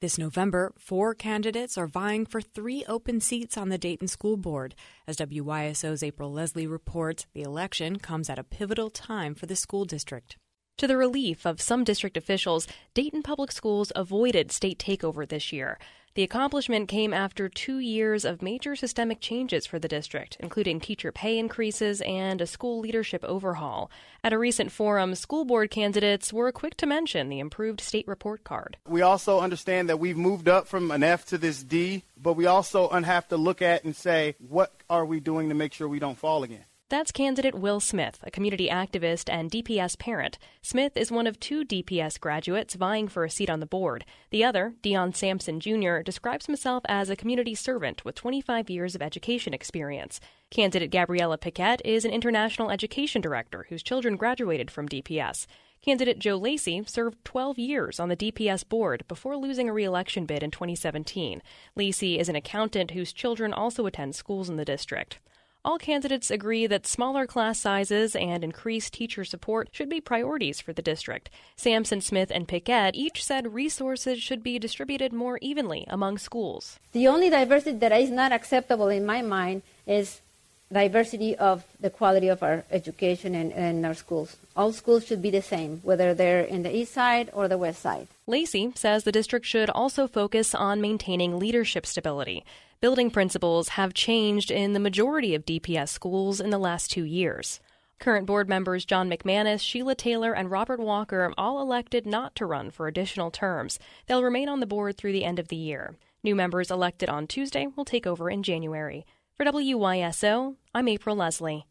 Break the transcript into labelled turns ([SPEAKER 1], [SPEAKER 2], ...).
[SPEAKER 1] This November, 4 candidates are vying for 3 open seats on the Dayton School Board. As WYSO's April Leslie reports, the election comes at a pivotal time for the school district.
[SPEAKER 2] To the relief of some district officials, Dayton Public Schools avoided state takeover this year. The accomplishment came after 2 years of major systemic changes for the district, including teacher pay increases and a school leadership overhaul. At a recent forum, school board candidates were quick to mention the improved state report card.
[SPEAKER 3] We also understand that we've moved up from an F to this D, but we also have to look at and say, what are we doing to make sure we don't fall again?
[SPEAKER 2] That's candidate Will Smith, a community activist and DPS parent. Smith is one of 2 DPS graduates vying for a seat on the board. The other, Dion Sampson Jr., describes himself as a community servant with 25 years of education experience. Candidate Gabriella Piquette is an international education director whose children graduated from DPS. Candidate Joe Lacey served 12 years on the DPS board before losing a re-election bid in 2017. Lacey is an accountant whose children also attend schools in the district. All candidates agree that smaller class sizes and increased teacher support should be priorities for the district. Sampson, Smith, and Piquette each said resources should be distributed more evenly among schools.
[SPEAKER 4] The only diversity that is not acceptable in my mind is diversity of the quality of our education and our schools. All schools should be the same, whether they're in the east side or the west side.
[SPEAKER 2] Lacey says the district should also focus on maintaining leadership stability. Building principles have changed in the majority of DPS schools in the last 2 years. Current board members John McManus, Sheila Taylor, and Robert Walker all elected not to run for additional terms. They'll remain on the board through the end of the year. New members elected on Tuesday will take over in January. For WYSO, I'm April Leslie.